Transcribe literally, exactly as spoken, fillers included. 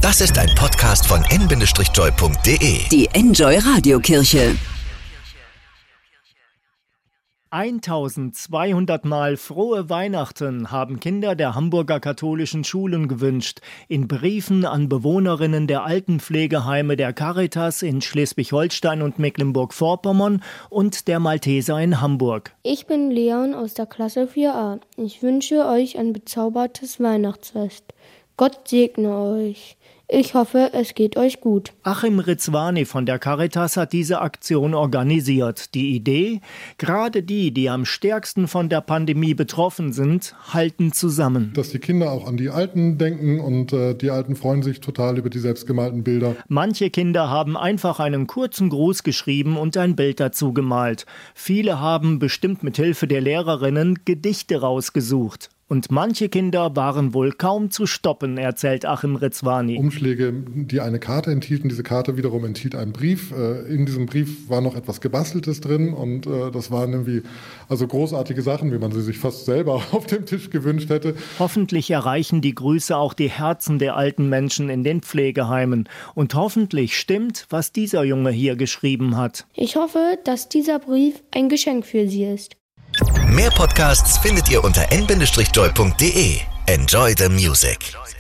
Das ist ein Podcast von en Bindestrich-joy punkt de. Die Enjoy Radiokirche. eintausendzweihundert Mal frohe Weihnachten haben Kinder der Hamburger katholischen Schulen gewünscht. In Briefen an Bewohnerinnen der Altenpflegeheime der Caritas in Schleswig-Holstein und Mecklenburg-Vorpommern und der Malteser in Hamburg. Ich bin Leon aus der Klasse vier a. Ich wünsche euch ein bezaubertes Weihnachtsfest. Gott segne euch. Ich hoffe, es geht euch gut. Achim Ritzwani von der Caritas hat diese Aktion organisiert. Die Idee? Gerade die, die am stärksten von der Pandemie betroffen sind, halten zusammen. Dass die Kinder auch an die Alten denken und äh, die Alten freuen sich total über die selbstgemalten Bilder. Manche Kinder haben einfach einen kurzen Gruß geschrieben und ein Bild dazu gemalt. Viele haben, bestimmt mit Hilfe der Lehrerinnen, Gedichte rausgesucht. Und manche Kinder waren wohl kaum zu stoppen, erzählt Achim Ritzwani. Umschläge, die eine Karte enthielten. Diese Karte wiederum enthielt einen Brief. In diesem Brief war noch etwas Gebasteltes drin und das waren irgendwie also großartige Sachen, wie man sie sich fast selber auf dem Tisch gewünscht hätte. Hoffentlich erreichen die Grüße auch die Herzen der alten Menschen in den Pflegeheimen. Und hoffentlich stimmt, was dieser Junge hier geschrieben hat. Ich hoffe, dass dieser Brief ein Geschenk für Sie ist. Mehr Podcasts findet ihr unter en Bindestrich-joy punkt de. Enjoy the music.